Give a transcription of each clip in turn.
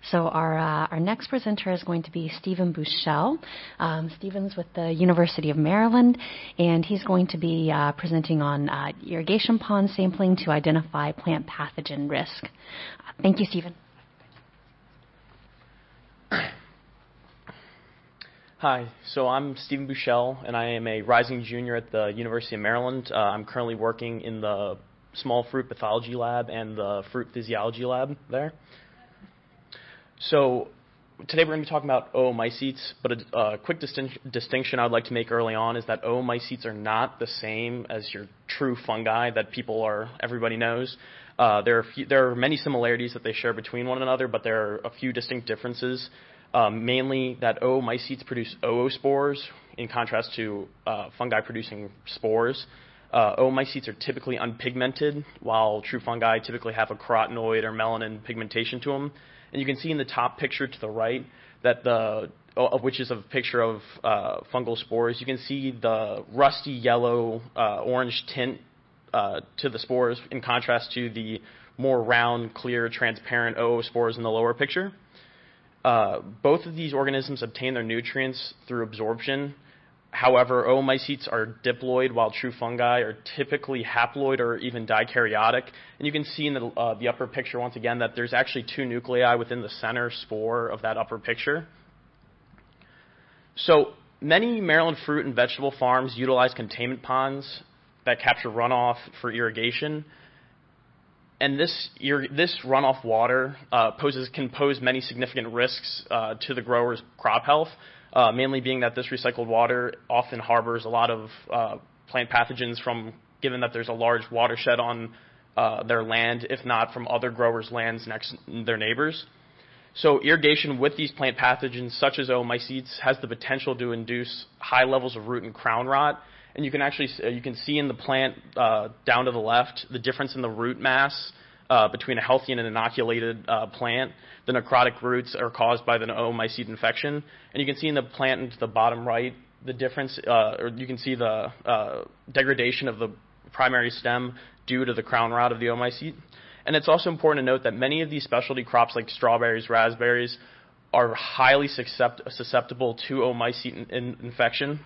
So our next presenter is going to be Stephen Buechele. Stephen's with the University of Maryland, and he's going to be presenting on irrigation pond sampling to identify plant pathogen risk. Thank you, Stephen. Hi, so I'm Stephen Buechele, and I am a rising junior at the University of Maryland. I'm currently working in the small fruit pathology lab and the fruit physiology lab there. So today we're going to be talking about oomycetes, but a quick distinction I would like to make early on is that oomycetes are not the same as your true fungi that everybody knows. There are many similarities that they share between one another, but there are a few distinct differences. Mainly that oomycetes produce oospores in contrast to fungi producing spores. Oomycetes are typically unpigmented, while true fungi typically have a carotenoid or melanin pigmentation to them. And you can see in the top picture to the right that which is a picture of fungal spores. You can see the rusty yellow orange tint to the spores in contrast to the more round, clear, transparent oospores in the lower picture. Both of these organisms obtain their nutrients through absorption. However, oomycetes are diploid, while true fungi are typically haploid or even dikaryotic. And you can see in the upper picture, once again, that there's actually two nuclei within the center spore of that upper picture. So many Maryland fruit and vegetable farms utilize containment ponds that capture runoff for irrigation. And this runoff water can pose many significant risks to the grower's crop health, mainly being that this recycled water often harbors a lot of plant pathogens given that there's a large watershed on their land, if not from other growers' lands next to their neighbors. So irrigation with these plant pathogens, such as oomycetes, has the potential to induce high levels of root and crown rot. And you can see in the plant down to the left the difference in the root mass between a healthy and an inoculated plant. The necrotic roots are caused by the oomycete infection. And you can see in the plant into the bottom right the difference, or you can see the degradation of the primary stem due to the crown rot of the oomycete. And it's also important to note that many of these specialty crops like strawberries, raspberries, are highly susceptible to oomycete infection.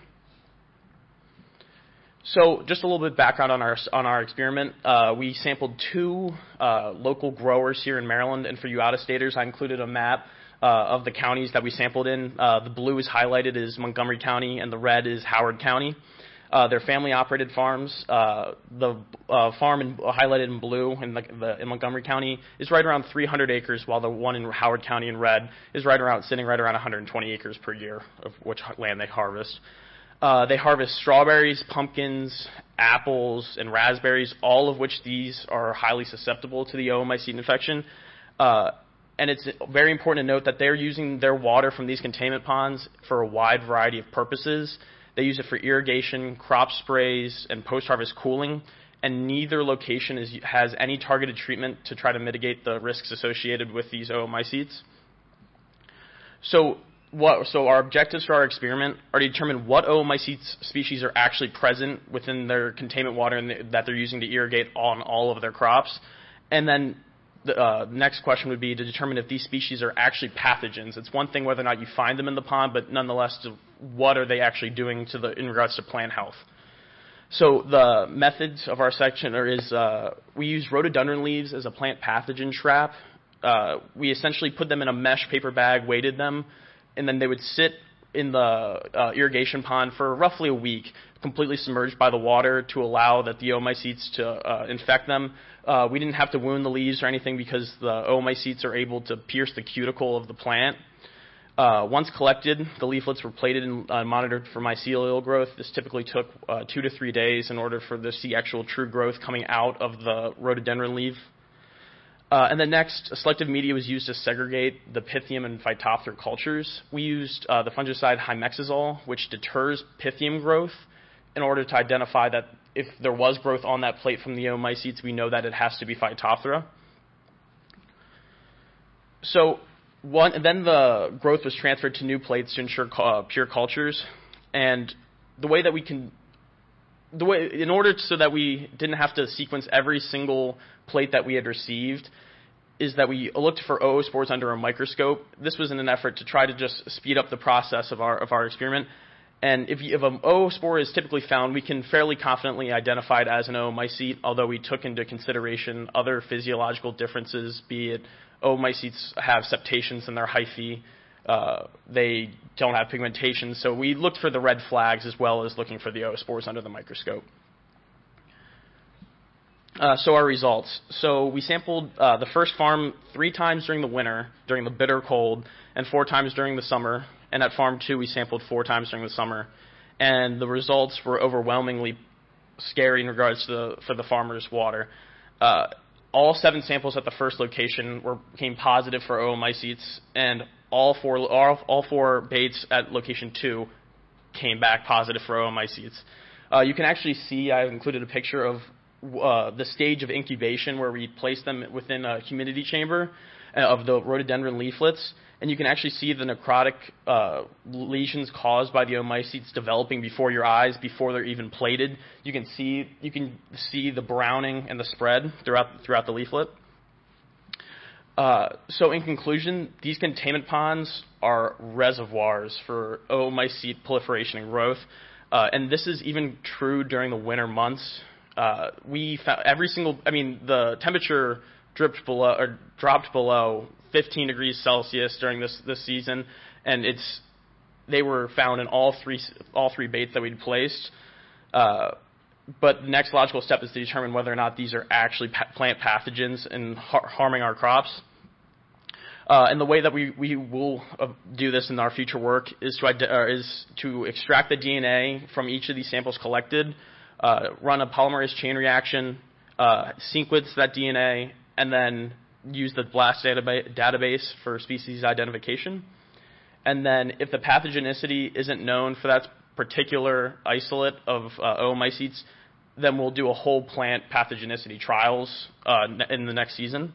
So just a little bit of background on our experiment. We sampled two local growers here in Maryland, and for you out-of-staters, I included a map of the counties that we sampled in. The blue is highlighted as Montgomery County, and the red is Howard County. They're family-operated farms. The farm highlighted in blue in Montgomery County is right around 300 acres, while the one in Howard County in red is sitting right around 120 acres per year of which land they harvest. They harvest strawberries, pumpkins, apples, and raspberries, all of which these are highly susceptible to the oomycete infection. And it's very important to note that they're using their water from these containment ponds for a wide variety of purposes. They use it for irrigation, crop sprays, and post-harvest cooling, and neither location has any targeted treatment to try to mitigate the risks associated with these oomycetes. So our objectives for our experiment are to determine what oomycetes species are actually present within their containment water that they're using to irrigate on all of their crops. And then the next question would be to determine if these species are actually pathogens. It's one thing whether or not you find them in the pond, but nonetheless, what are they actually doing in regards to plant health? So the methods of our section is we use rhododendron leaves as a plant pathogen trap. We essentially put them in a mesh paper bag, weighted them, and then they would sit in the irrigation pond for roughly a week, completely submerged by the water to allow that the oomycetes to infect them. We didn't have to wound the leaves or anything because the oomycetes are able to pierce the cuticle of the plant. Once collected, the leaflets were plated and monitored for mycelial growth. This typically took 2 to 3 days in order for to see actual true growth coming out of the rhododendron leaf. And then next, a selective media was used to segregate the Pythium and Phytophthora cultures. We used the fungicide Hymexazole, which deters Pythium growth, in order to identify that if there was growth on that plate from the oomycetes, we know that it has to be Phytophthora. So then the growth was transferred to new plates to ensure pure cultures. And in order so that we didn't have to sequence every single plate that we had received, is that we looked for oospores under a microscope. This was in an effort to try to just speed up the process of our experiment. And if an oospore is typically found, we can fairly confidently identify it as an oomycete, although we took into consideration other physiological differences, be it oomycetes have septations in their hyphae, they don't have pigmentation. So we looked for the red flags as well as looking for the oospores under the microscope. So our results. So we sampled the first farm 3 times during the winter, during the bitter cold, and 4 times during the summer. And at farm 2, we sampled 4 times during the summer. And the results were overwhelmingly scary in regards to for the farmer's water. All 7 samples at the first location came positive for oomycetes, and all four baits at location 2 came back positive for oomycetes. You can actually see, I've included a picture of the stage of incubation where we place them within a humidity chamber of the rhododendron leaflets, and you can actually see the necrotic lesions caused by the oomycetes developing before your eyes before they're even plated. You can see the browning and the spread throughout the leaflet. So in conclusion, these containment ponds are reservoirs for oomycete proliferation and growth, and this is even true during the winter months. We found the temperature dropped below 15 degrees Celsius during this season, and they were found in all three baits that we'd placed. But the next logical step is to determine whether or not these are actually plant pathogens and harming our crops. And the way that we will do this in our future work is to extract the DNA from each of these samples collected, run a polymerase chain reaction, sequence that DNA, and then use the BLAST database for species identification. And then if the pathogenicity isn't known for that particular isolate of oomycetes, then we'll do a whole plant pathogenicity trials in the next season.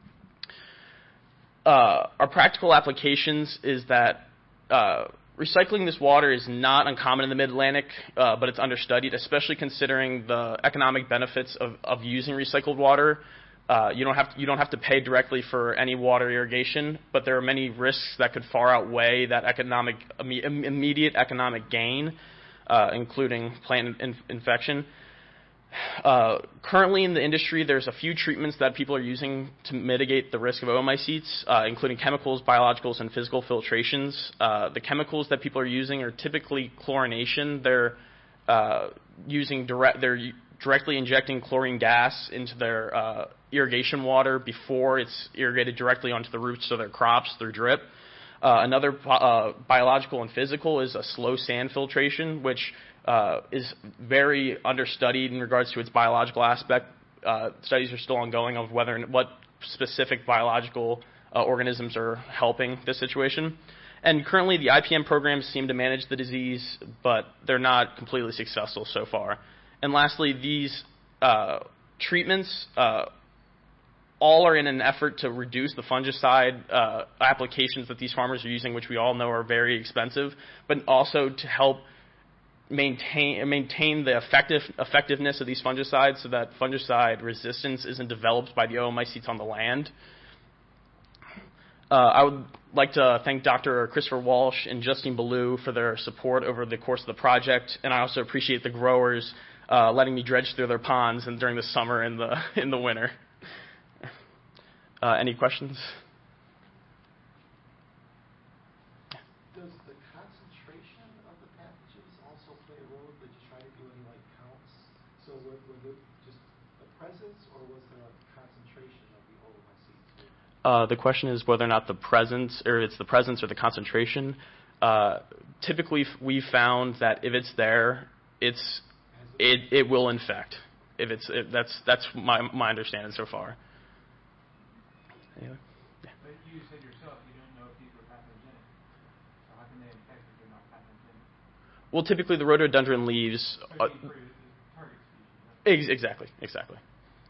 Our practical applications is that recycling this water is not uncommon in the Mid-Atlantic, but it's understudied, especially considering the economic benefits of using recycled water. You don't have to pay directly for any water irrigation, but there are many risks that could far outweigh that immediate economic gain, including plant infection. Currently in the industry, there's a few treatments that people are using to mitigate the risk of oomycetes, including chemicals, biologicals, and physical filtrations. The chemicals that people are using are typically chlorination. They're directly injecting chlorine gas into their irrigation water before it's irrigated directly onto the roots of their crops through drip. Another biological and physical is a slow sand filtration, which is very understudied in regards to its biological aspect. Studies are still ongoing of what specific biological organisms are helping this situation. And currently, the IPM programs seem to manage the disease, but they're not completely successful so far. And lastly, these treatments all are in an effort to reduce the fungicide applications that these farmers are using, which we all know are very expensive, but also to help maintain the effectiveness of these fungicides so that fungicide resistance isn't developed by the oomycetes on the land. I would like to thank Dr. Christopher Walsh and Justine Ballou for their support over the course of the project, and I also appreciate the growers letting me dredge through their ponds and during the summer and in the winter. Any questions? Does the concentration of the pathogens also play a role? Did you try to do any counts? So was it just the presence, or was there a concentration of the oomycetes? The question is whether or not it's the presence or the concentration. Typically, we found that if it's there, it will infect. That's my understanding so far. Anyway. Yeah. But you said yourself you don't know if these are pathogenic. So how can they infect if they're not pathogenic? Well, typically the rhododendron leaves. For the target species. Exactly. Are you going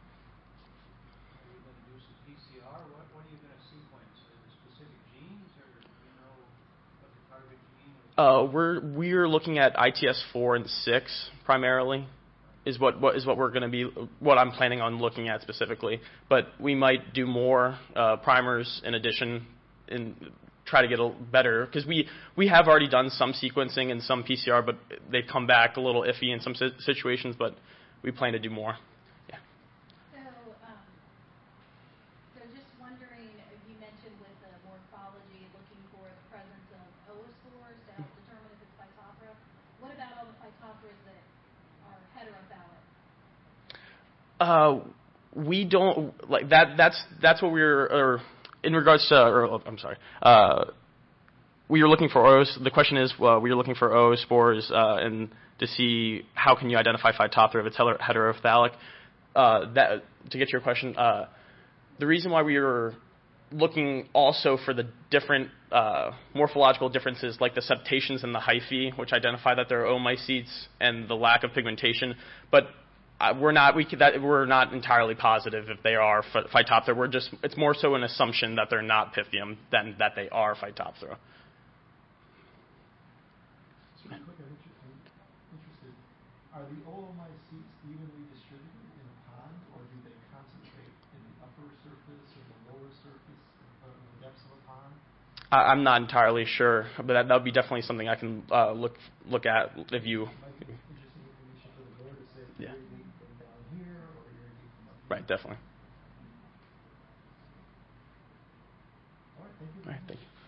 to do some PCR? What are you going to sequence? Specific genes, or do you know what the target gene is? We're looking at ITS4 and 6 primarily is what we're going to be, what I'm planning on looking at specifically. But we might do more primers in addition, and try to get a better, because we have already done some sequencing and some PCR, but they've come back a little iffy in some situations. But we plan to do more. Yeah. So just wondering, you mentioned with the morphology looking for the presence of oospores to help determine if it's Phytophthora. What about all the Phytophthora that are heterophilic? We don't like that. That's what we're in regards to. I'm sorry. We were looking for The question is, we were looking for oospores and to see how can you identify Phytophthora if it's heterophilic. To get to your question, the reason why we were looking also for the different morphological differences, like the septations and the hyphae, which identify that they're oomycetes, and the lack of pigmentation, but we're not entirely positive if they are Phytophthora. It's more so an assumption that they're not Pythium than that they are Phytophthora. So real quick, I'm interested. Are the oomycetes evenly distributed in a pond, or do they concentrate in the upper surface or the lower surface of the depths of a pond? I'm not entirely sure, but that would be definitely something I can look at if you. Might be interesting information for the board to say, Yeah. you're deep from down here, or you're deep from up here. Right, definitely. All right, thank you. All right, thank you.